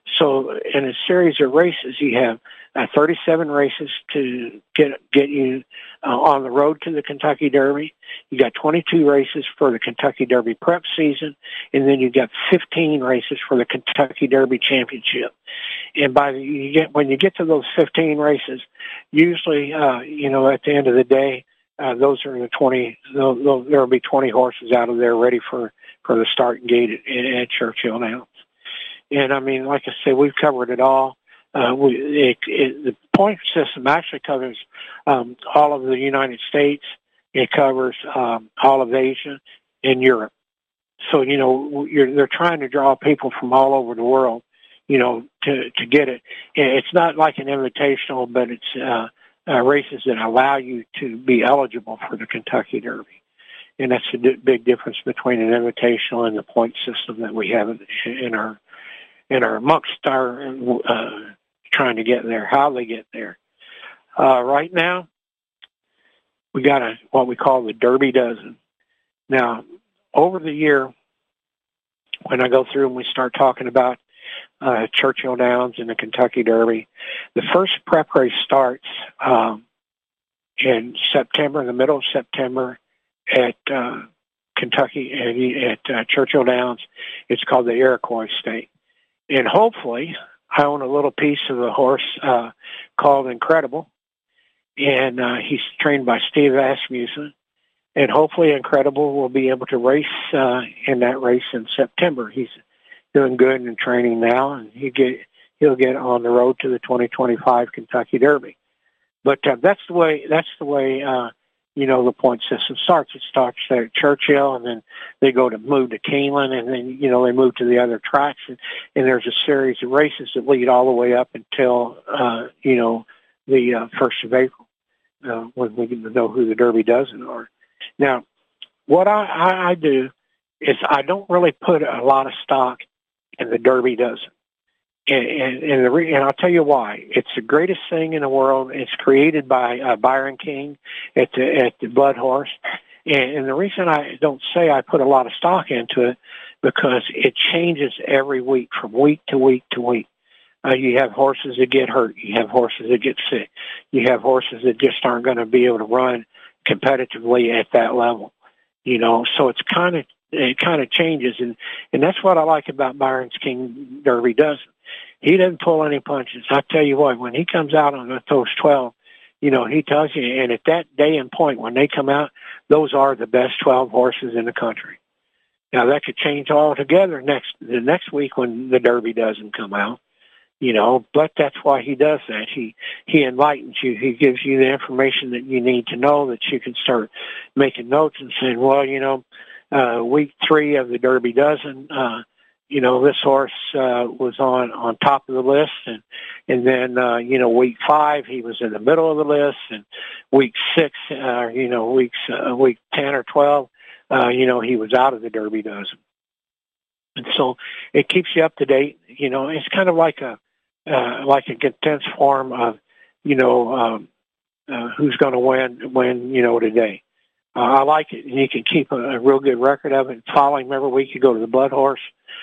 So in a series of races, you have uh, thirty-seven races to get get you uh, on the road to the Kentucky Derby. You got twenty-two races for the Kentucky Derby prep season, and then you got fifteen races for the Kentucky Derby Championship. And by the, you get when you get to those fifteen races, usually uh, you know at the end of the day, uh, those are the twenty. There will be twenty horses out of there ready for for the starting gate at, at Churchill now. And, I mean, like I said, we've covered it all. Uh, we, it, it, the point system actually covers um, all of the United States. It covers um, all of Asia and Europe. So, you know, you're, they're trying to draw people from all over the world, you know, to, to get it. It's not like an invitational, but it's uh, uh, races that allow you to be eligible for the Kentucky Derby. And that's a d- big difference between an invitational and the point system that we have in, in our and are amongst our uh, trying to get there, how they get there. Uh, right now, we got a what we call the Derby Dozen. Now, over the year, when I go through and we start talking about uh, Churchill Downs and the Kentucky Derby, the first prep race starts um, in September, in the middle of September, at uh, Kentucky, at uh, Churchill Downs. It's called the Iroquois State. And hopefully, I own a little piece of a horse uh, called Incredible, and uh, he's trained by Steve Asmussen. and hopefully Incredible will be able to race uh, in that race in September. He's doing good in training now, and he get he'll get on the road to the twenty twenty-five Kentucky Derby. But uh, that's the way that's the way uh, you know the point system starts. It starts there at Churchill, and then they go to move to Keeneland, and then you know they move to the other tracks, and, and there's a series of races that lead all the way up until uh, you know the uh, first of April, uh, when we know who the Derby dozen are. Now, what I, I, I do is I don't really put a lot of stock in the Derby dozen. And, and, and, the re- and I'll tell you why. It's the greatest thing in the world. It's created by uh, Byron King at the, at the Blood Horse. And, and the reason I don't say I put a lot of stock into it, because it changes every week from week to week to week. Uh, you have horses that get hurt. You have horses that get sick. You have horses that just aren't going to be able to run competitively at that level. You know, so it's kind of, it kind of changes. And, and that's what I like about Byron's King Derby dozen. He doesn't pull any punches. I tell you what, when he comes out on those twelve, you know, he tells you, and at that day and point when they come out, those are the best twelve horses in the country. Now, that could change altogether next the next week when the Derby doesn't come out, you know, but that's why he does that. He he enlightens you. He gives you the information that you need to know, that you can start making notes and saying, well, you know, uh, week three of the Derby dozen, uh, you know, this horse uh, was on, on top of the list, and and then uh, you know, week five he was in the middle of the list, and week six, uh, you know, weeks uh, week ten or twelve, uh, you know, he was out of the Derby dozen, and so it keeps you up to date. You know, it's kind of like a uh, like a condensed form of, you know, um, uh, who's going to win win you know today. Uh, I like it, and you can keep a, a real good record of it. Following him every week, you go to the blood horse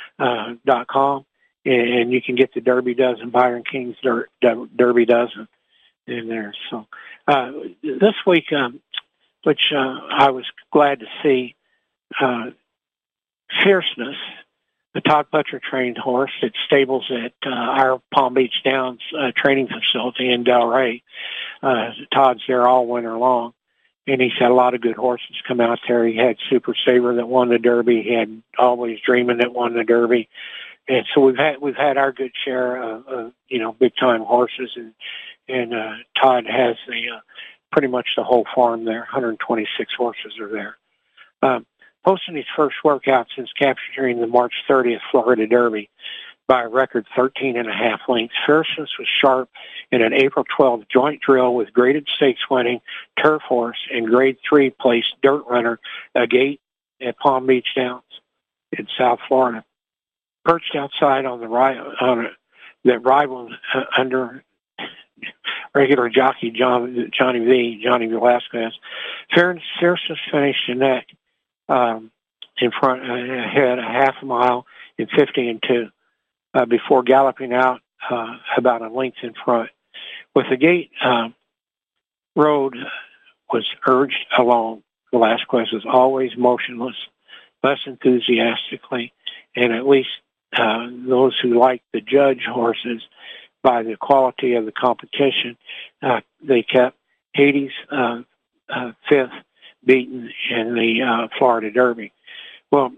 dot com, uh, and, and you can get the Derby dozen, Byron King's der, der, Derby dozen in there. So uh, this week, um, which uh, I was glad to see, uh, Fierceness, the Todd Butcher trained horse that stables at uh, our Palm Beach Downs uh, training facility in Delray. Uh, Todd's there all winter long. And he's had a lot of good horses come out there. He had Super Saver that won the Derby. He had Always Dreaming that won the Derby. And so we've had we've had our good share of, of you know, big time horses. And and uh, Todd has the uh, pretty much the whole farm there. one hundred twenty-six horses are there. Um, posting his first workout since capturing the March thirtieth Florida Derby by a record thirteen and a half lengths. Fierceness was sharp in an April twelfth joint drill with graded stakes winning turf horse and grade three placed dirt runner, a gate at Palm Beach Downs in South Florida. Perched outside on the right, on a, that rivaled uh, under regular jockey John, Johnny V, Johnny Velasquez. Fierceness finished the neck um, in front, uh, ahead a half a mile in fifty and two. Uh, before galloping out uh, about a length in front. With the gate, uh, Road was urged along. Velasquez was always motionless, less enthusiastically, and at least uh, those who liked the judge horses by the quality of the competition, uh, they kept Hades uh, uh, fifth, beaten in the uh, Florida Derby. Well,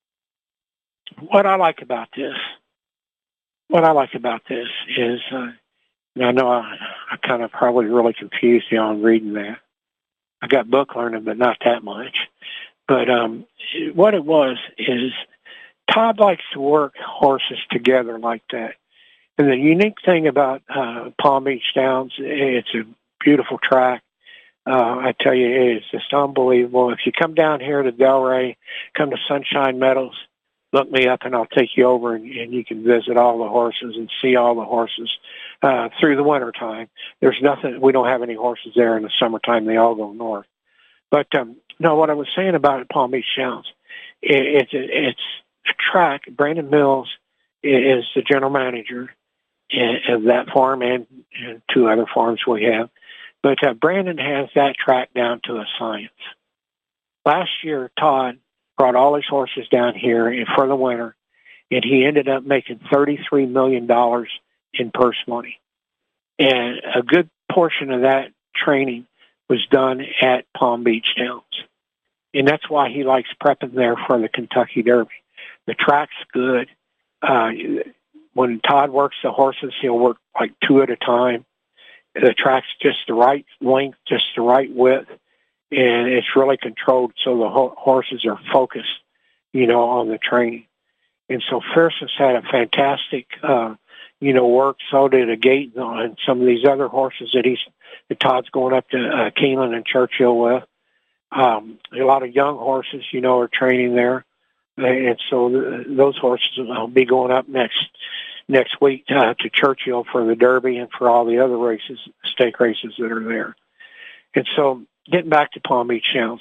what I like about this What I like about this is, uh, and I know I, I kind of probably really confused you on reading that. I got book learning, but not that much. But um, what it was is Todd likes to work horses together like that. And the unique thing about uh, Palm Beach Downs, it's a beautiful track. Uh, I tell you, it is just unbelievable. If you come down here to Delray, come to Sunshine Meadows, look me up and I'll take you over and, and you can visit all the horses and see all the horses uh, through the winter time. There's nothing, we don't have any horses there in the summertime. They all go north. But um, no, what I was saying about Palm Beach Downs, it, it, it's a track. Brandon Mills is the general manager of that farm and, and two other farms we have. But uh, Brandon has that track down to a science. Last year, Todd brought all his horses down here for the winter, and he ended up making thirty-three million dollars in purse money. And a good portion of that training was done at Palm Beach Downs. and that's why he likes prepping there for the Kentucky Derby. The track's good. Uh, when Todd works the horses, he'll work like two at a time. The track's just the right length, just the right width, and it's really controlled so the ho- horses are focused, you know, on the training. And so Fierce's had a fantastic, uh, you know, work. So did a Gate and some of these other horses that he's, that Todd's going up to uh, Keeneland and Churchill with. Um, a lot of young horses, you know, are training there. And so th- those horses will be going up next next week uh, to Churchill for the Derby and for all the other races, stake races that are there. And so getting back to Palm Beach Downs,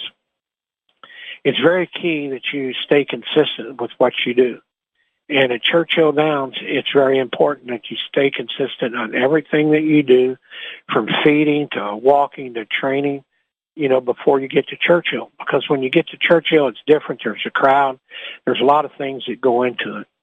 it's very key that you stay consistent with what you do. And at Churchill Downs, it's very important that you stay consistent on everything that you do, from feeding to walking to training, you know, before you get to Churchill. Because when you get to Churchill, it's different. There's a crowd. There's a lot of things that go into it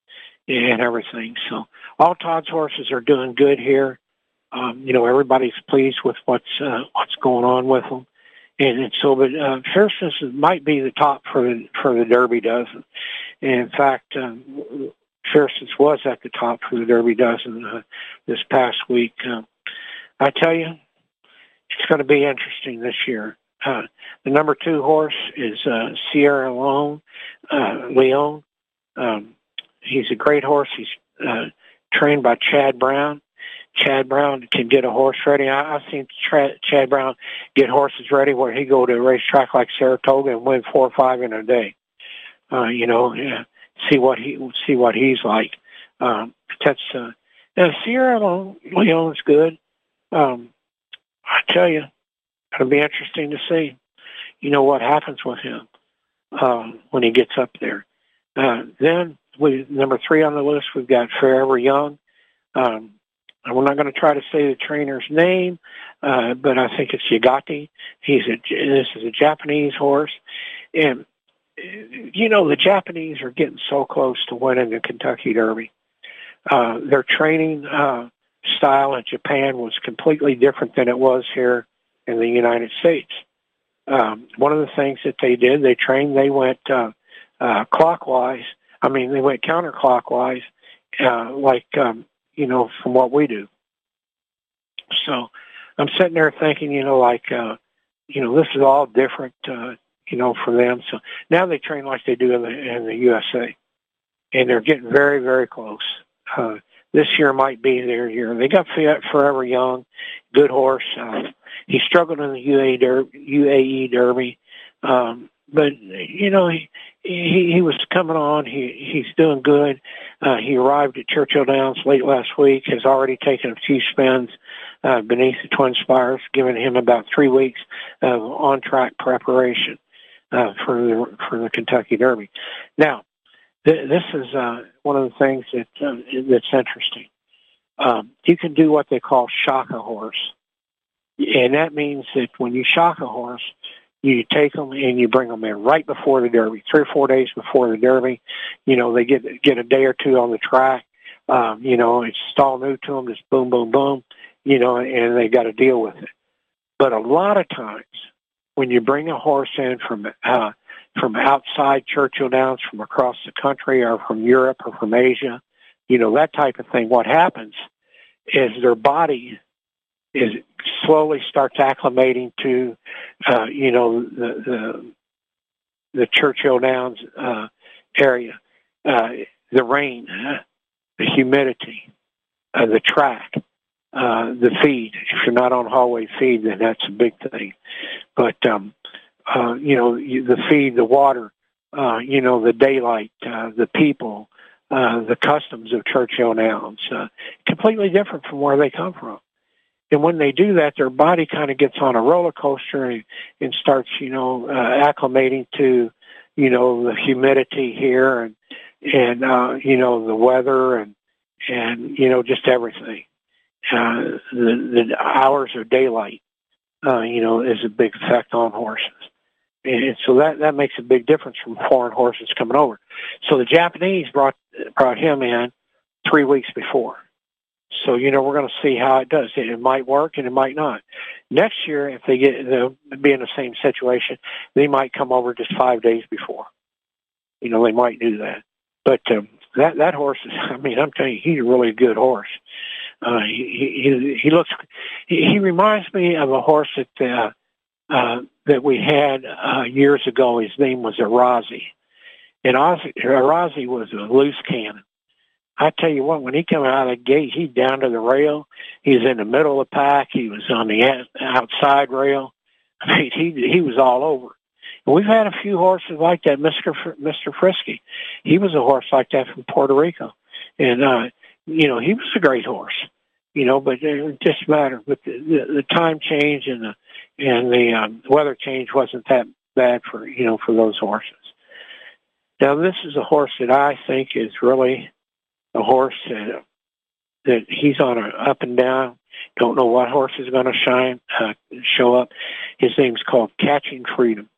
and everything. So all Todd's horses are doing good here. Um, you know, everybody's pleased with what's uh, what's going on with them. And, and so, but uh, Fierceness might be the top for the, for the Derby dozen. And in fact, um, Fierceness was at the top for the Derby dozen uh, this past week. Uh, I tell you, it's going to be interesting this year. Uh, the number two horse is uh, Sierra Leone. Uh, Leone. Um, he's a great horse. He's uh, trained by Chad Brown. Chad Brown can get a horse ready. I, I've seen Tra- Chad Brown get horses ready where he go to a racetrack like Saratoga and win four or five in a day. Uh, you know, yeah, see what he see what he's like. Um, that's uh, now Sierra Leone's good. Um, I tell you, it'll be interesting to see. You know what happens with him um, when he gets up there. Uh, then we number three on the list, we've got Forever Young. Um, And we're not going to try to say the trainer's name, uh, but I think it's Yagati. He's a, this is a Japanese horse. And, you know, the Japanese are getting so close to winning the Kentucky Derby. Uh, their training uh, style in Japan was completely different than it was here in the United States. Um, one of the things that they did, they trained, they went uh, uh, clockwise. I mean, they went counterclockwise, uh, like, um, you know, from what we do. So I'm sitting there thinking, you know, like, uh, you know, this is all different, uh, you know, for them. So now they train like they do in the, in the U S A. And they're getting very, very close. Uh, this year might be their year. They got Forever Young, good horse. Uh, he struggled in the U A, Der- U A E Derby. Um, but, you know, he, he, he was coming on. He, he's doing good. Uh, he arrived at Churchill Downs late last week, has already taken a few spins uh, beneath the Twin Spires, giving him about three weeks of on-track preparation uh, for the for the Kentucky Derby. Now, th- this is uh, one of the things that uh, that's interesting. Um, you can do what they call shock a horse, and that means that when you shock a horse, you take them and you bring them in right before the Derby, three or four days before the Derby. You know, they get get a day or two on the track. Um, you know, it's all new to them, just boom, boom, boom, you know, and they got to deal with it. But a lot of times when you bring a horse in from uh, from outside Churchill Downs, from across the country or from Europe or from Asia, you know, that type of thing, what happens is their body is slowly starts acclimating to, uh, you know, the, the, the Churchill Downs uh, area, uh, the rain, uh, the humidity, uh, the track, uh, the feed. If you're not on hallway feed, then that's a big thing. But, um, uh, you know, the feed, the water, uh, you know, the daylight, uh, the people, uh, the customs of Churchill Downs, uh, completely different from where they come from. And when they do that, their body kind of gets on a roller coaster and, and starts, you know, uh, acclimating to, you know, the humidity here and, and, uh, you know, the weather and, and, you know, just everything. Uh, the, the hours of daylight, uh, you know, is a big effect on horses. And so that, that makes a big difference from foreign horses coming over. So the Japanese brought, brought him in three weeks before. So, you know, we're going to see how it does. It, it might work and it might not. Next year, if they get, they'll be in the same situation, they might come over just five days before. You know, they might do that. But um, that, that horse is, I mean, I'm telling you, he's a really good horse. Uh, he, he, he looks, he, he reminds me of a horse that, uh, uh, that we had, uh, years ago. His name was Arazi. And Ozzy, Arazi was a loose cannon. I tell you what, when he came out of the gate, he down to the rail. He was in the middle of the pack. He was on the outside rail. I mean, he, he was all over. And we've had a few horses like that. Mister Fr- Mister Frisky, he was a horse like that from Puerto Rico. And, uh, you know, he was a great horse, you know, but it just mattered. But the, the, the time change and the, and the um, weather change wasn't that bad for, you know, for those horses. Now, this is a horse that I think is really a horse that, that he's on a up and down. Don't know what horse is going to shine, uh, show up. His name's called Catching Freedom.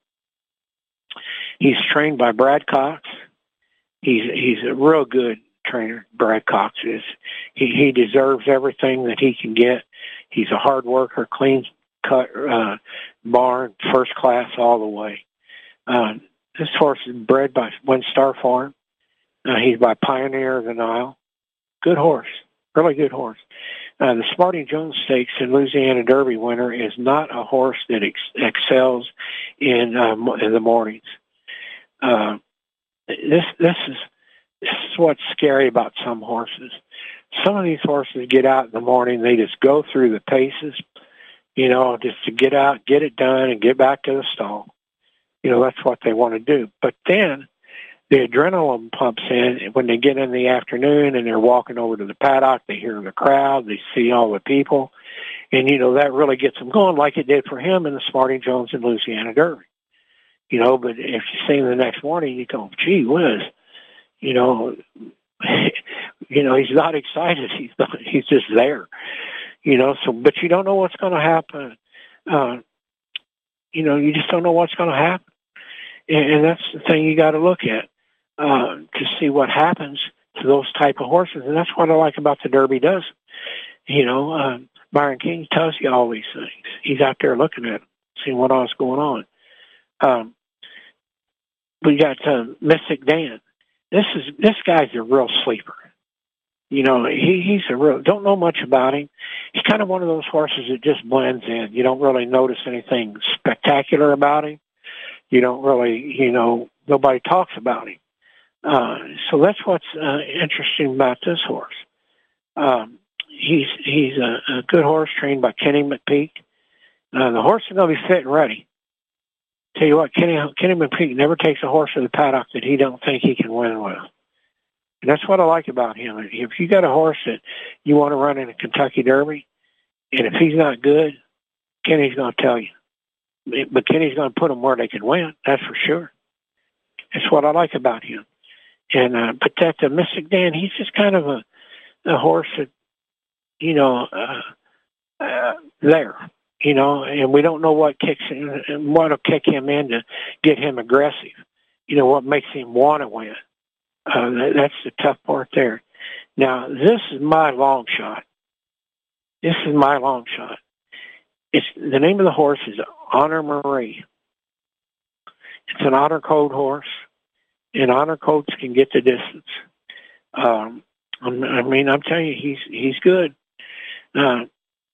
He's trained by Brad Cox. He's he's a real good trainer. Brad Cox is. He he deserves everything that he can get. He's a hard worker, clean cut uh, barn, first class all the way. Uh, this horse is bred by One Star Farm. Uh, he's by Pioneer of the Nile. Good horse, really good horse. Uh, the Smarty Jones Stakes and Louisiana Derby winner is not a horse that ex- excels in uh, in the mornings. Uh, this this is this is what's scary about some horses. Some of these horses get out in the morning, they just go through the paces, you know, just to get out, get it done, and get back to the stall. You know, that's what they want to do. But then the adrenaline pumps in when they get in the afternoon and they're walking over to the paddock. They hear the crowd. They see all the people. And, you know, that really gets them going like it did for him in the Smarty Jones and Louisiana Derby. You know, but if you see him the next morning, you go, gee whiz, you know, you know, he's not excited. He's not, he's just there, you know, so, but you don't know what's going to happen. Uh, you know, you just don't know what's going to happen. And, and that's the thing you got to look at. Uh, to see what happens to those type of horses. And that's what I like about the Derby does. You know, uh, Byron King tells you all these things. He's out there looking at them, seeing what all's going on. Um, we got uh, Mystic Dan. This is this guy's a real sleeper. You know, he, he's a real, don't know much about him. He's kind of one of those horses that just blends in. You don't really notice anything spectacular about him. You don't really, you know, nobody talks about him. Uh, so that's what's uh, interesting about this horse. Um, he's he's a, a good horse trained by Kenny McPeak. Uh, the horse is going to be fit and ready. Tell you what, Kenny Kenny McPeak never takes a horse to the paddock that he don't think he can win with. And that's what I like about him. If you got a horse that you want to run in a Kentucky Derby, and if he's not good, Kenny's going to tell you. But Kenny's going to put them where they can win. That's for sure. That's what I like about him. And uh, but that uh, Mystic Dan, he's just kind of a, a horse that, you know, uh, uh, there, you know, and we don't know what kicks him, what will kick him in to get him aggressive. You know, what makes him want to win. Uh, that, that's the tough part there. Now, this is my long shot. This is my long shot. It's the name of the horse is Honor Marie. It's an honor code horse. And honor codes can get the distance. Um, I mean, I'm telling you, he's he's good. Uh,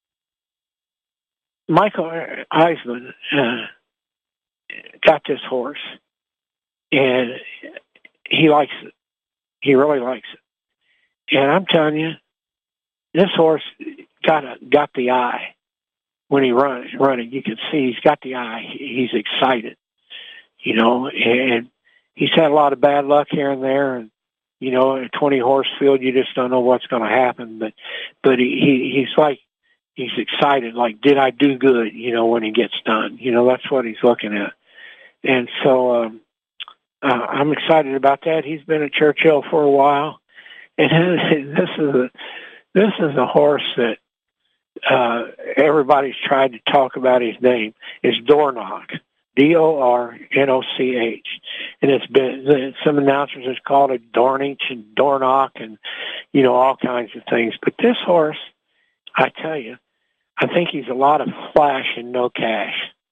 Michael Eisman uh, got this horse, and he likes it. He really likes it. And I'm telling you, this horse got a, got the eye when he runs running. You can see he's got the eye. He's excited, you know, and he's had a lot of bad luck here and there, and you know, a twenty horse field, you just don't know what's going to happen. But, but he, he he's like he's excited. Like, did I do good? You know, when he gets done, you know, that's what he's looking at. And so um, uh, I'm excited about that. He's been at Churchill for a while, and this is a this is a horse that uh, everybody's tried to talk about his name. Is Door Knock. D O R N O C H. And it's been, some announcers have called it Dornich and Dornoch and, you know, all kinds of things. But this horse, I tell you, I think he's a lot of flash and no cash.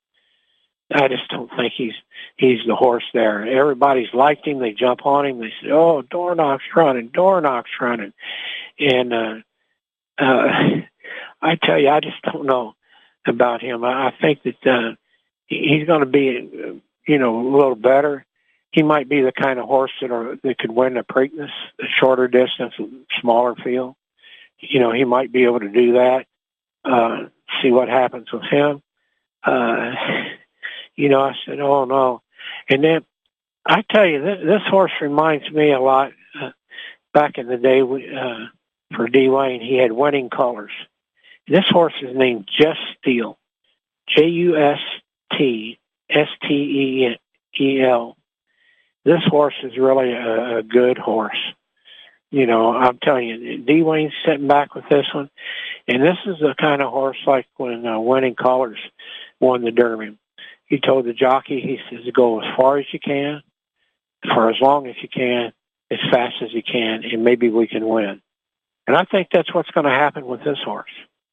I just don't think he's he's the horse there. Everybody's liked him. They jump on him. They say, oh, Dornoch's running, Dornoch's running. And uh, uh, I tell you, I just don't know about him. I, I think that uh, he's going to be, you know, a little better. He might be the kind of horse that, are, that could win the Preakness, a shorter distance, smaller field. You know, he might be able to do that. Uh, see what happens with him. Uh, you know, I said, oh, no. And then I tell you, this, this horse reminds me a lot. Uh, back in the day we, uh, for D. Wayne, he had Winning Colors. This horse is named Just Steel, J U S T S T E L. This horse is really a, a good horse. You know, I'm telling you, D. Wayne's sitting back with this one. And this is the kind of horse like when uh, Winning Colors won the Derby. He told the jockey, he says, go as far as you can, for as long as you can, as fast as you can, and maybe we can win. And I think that's what's going to happen with this horse.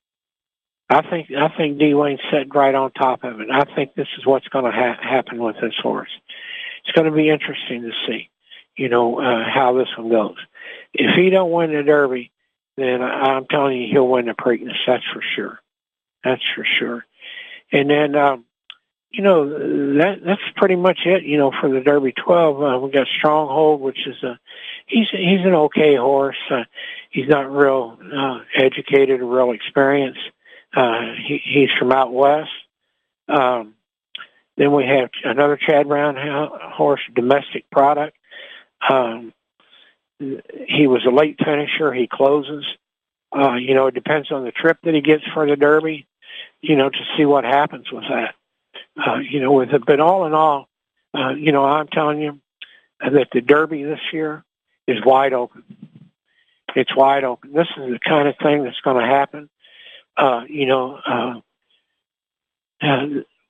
I think I think D. Wayne's sitting right on top of it. I think this is what's going to ha- happen with this horse. It's going to be interesting to see, you know, uh, how this one goes. If he don't win the Derby, then I'm telling you he'll win the Preakness. That's for sure. That's for sure. And then, um, you know, that that's pretty much it. You know, for the Derby twelve, uh, we got Stronghold, which is a he's he's an okay horse. Uh, he's not real uh, educated or real experienced. Uh, he, he's from out west. Um, then we have another Chad Brown horse, Domestic Product. Um, he was a late finisher. He closes. Uh, you know, it depends on the trip that he gets for the Derby, you know, to see what happens with that. Uh, you know, with it. But all in all, uh, you know, I'm telling you that the Derby this year is wide open. It's wide open. This is the kind of thing that's going to happen. Uh, you know, uh, uh,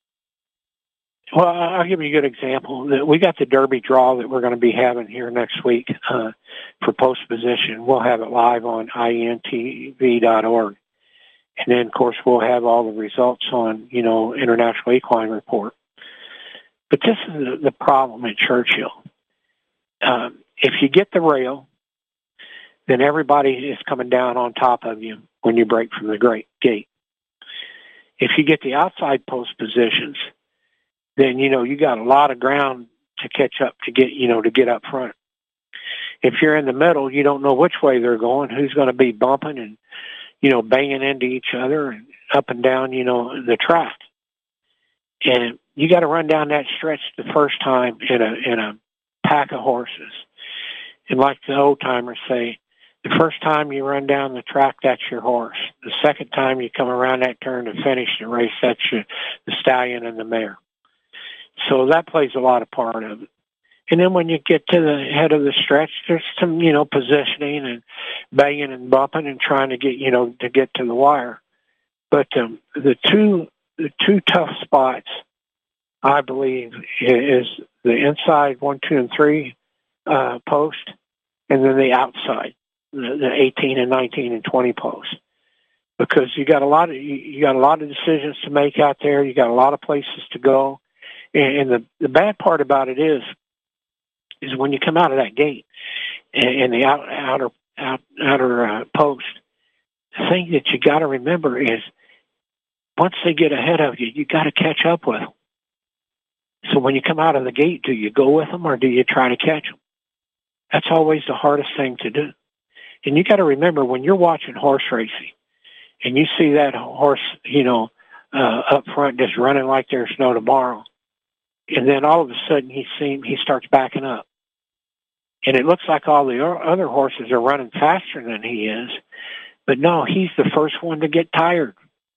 well, I'll give you a good example. We got the Derby draw that we're going to be having here next week uh, for post position. We'll have it live on I E N T V dot org. And then, of course, we'll have all the results on, you know, International Equine Report. But this is the, the problem at Churchill. Um, if you get the rail, then everybody is coming down on top of you when you break from the great gate. If you get the outside post positions, then, you know, you got a lot of ground to catch up to get, you know, to get up front. If you're in the middle, you don't know which way they're going, who's going to be bumping and, you know, banging into each other and up and down, you know, the track. And you got to run down that stretch the first time in a in a pack of horses. And like the old timers say, the first time you run down the track, that's your horse. The second time you come around that turn to finish the race, that's your, the stallion and the mare. So that plays a lot of part of it. And then when you get to the head of the stretch, there's some, you know, positioning and banging and bumping and trying to get, you know, to get to the wire. But um, the two the two tough spots, I believe, is the inside one, two, and three uh, post, and then the outside, the, the eighteen and nineteen and twenty post. Because you got a lot of you, you got a lot of decisions to make out there. You got a lot of places to go, and, and the the bad part about it is. is when you come out of that gate and the out, outer out, outer uh, post, the thing that you got to remember is once they get ahead of you, you got to catch up with them. So when you come out of the gate, do you go with them or do you try to catch them? That's always the hardest thing to do. And you got to remember when you're watching horse racing and you see that horse, you know, uh, up front just running like there's no tomorrow, and then all of a sudden he seem he starts backing up. And it looks like all the other horses are running faster than he is. But no, he's the first one to get tired.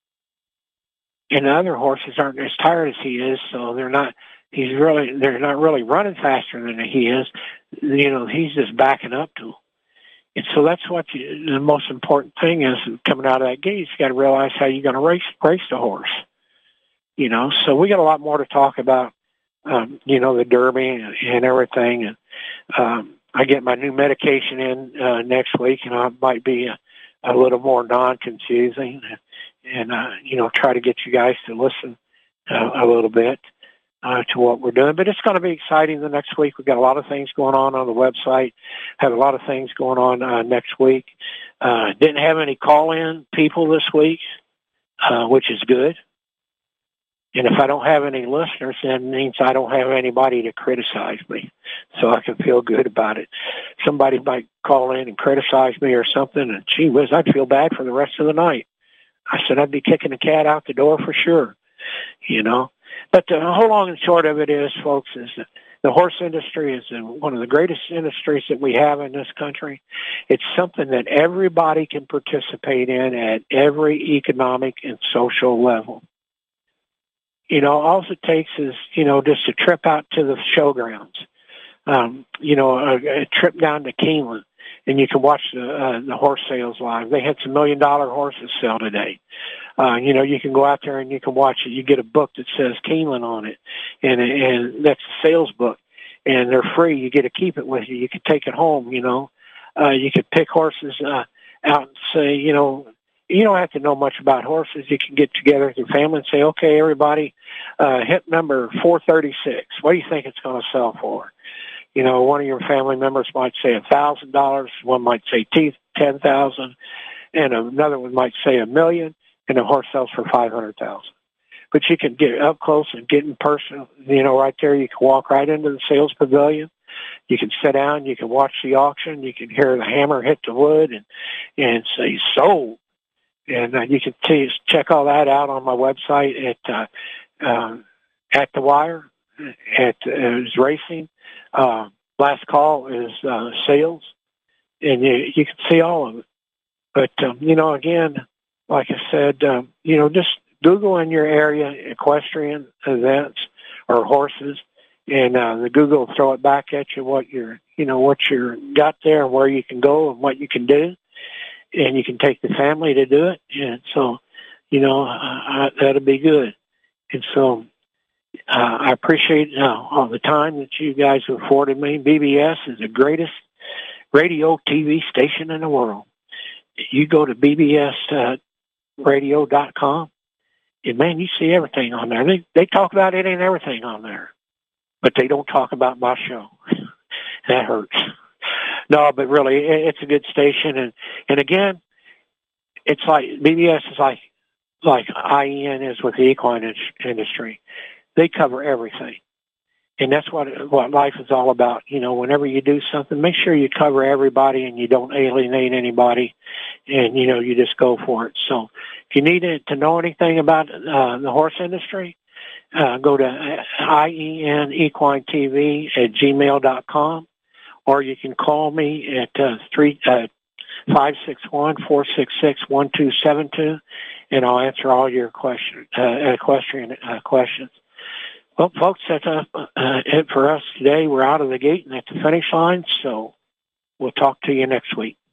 And the other horses aren't as tired as he is, so they're not he's really they're not really running faster than he is. You know, he's just backing up to him. And so that's what you, the most important thing is coming out of that gate. You got to realize how you're going to race race the horse. You know, so we got a lot more to talk about um, you know, the Derby and, and everything. And um, I get my new medication in uh, next week, and I might be a, a little more non-confusing, and, and uh, you know, try to get you guys to listen uh, a little bit uh, to what we're doing. But it's going to be exciting the next week. We've got a lot of things going on on the website. Have a lot of things going on uh, next week. Uh, didn't have any call-in people this week, uh, which is good. And if I don't have any listeners, then it means I don't have anybody to criticize me, so I can feel good about it. Somebody might call in and criticize me or something, and gee whiz, I'd feel bad for the rest of the night. I said I'd be kicking the cat out the door for sure, you know. But the whole long and short of it is, folks, is that the horse industry is one of the greatest industries that we have in this country. It's something that everybody can participate in at every economic and social level. You know, all it takes is, you know, just a trip out to the showgrounds, um, you know, a, a trip down to Keeneland, and you can watch the, uh, the horse sales live. They had some million dollar horses sell today. Uh, you know, you can go out there and you can watch it. You get a book that says Keeneland on it, and, and that's a sales book, and they're free. You get to keep it with you. You can take it home, you know. Uh, you could pick horses uh, out and say, you know, you don't have to know much about horses. You can get together with your family and say, okay, everybody, uh, hit number four thirty-six. What do you think it's going to sell for? You know, one of your family members might say one thousand dollars. One might say ten thousand dollars. And another one might say a million. And the horse sells for five hundred thousand dollars. But you can get up close and get in person. You know, right there, you can walk right into the sales pavilion. You can sit down. You can watch the auction. You can hear the hammer hit the wood and, and say, sold. And uh, you can t- check all that out on my website at uh, uh, at the wire, at uh, is racing. Uh, last call is uh, sales, and you, you can see all of it. But um, you know, again, like I said, um, you know, just Google in your area equestrian events or horses, and uh, the Google will throw it back at you what you're, you know, what you're got there and where you can go and what you can do. And you can take the family to do it. And so, you know, uh, that'll be good. And so uh, I appreciate uh, all the time that you guys have afforded me. B B S is the greatest radio T V station in the world. You go to B B S radio dot com, and, man, you see everything on there. They, they talk about it and everything on there, but they don't talk about my show. That hurts. No, but really, it's a good station, and, and again, it's like B B S is like like I E N is with the equine industry. They cover everything, and that's what what life is all about. You know, whenever you do something, make sure you cover everybody and you don't alienate anybody, and you know you just go for it. So, if you need to know anything about uh, the horse industry, uh, go to I E N Equine T V at gmail dot com. Or you can call me at uh, three uh, five six one four six six one two seven two, and I'll answer all your question uh, equestrian uh, questions. Well, folks, that's uh, uh, it for us today. We're out of the gate and at the finish line, so we'll talk to you next week.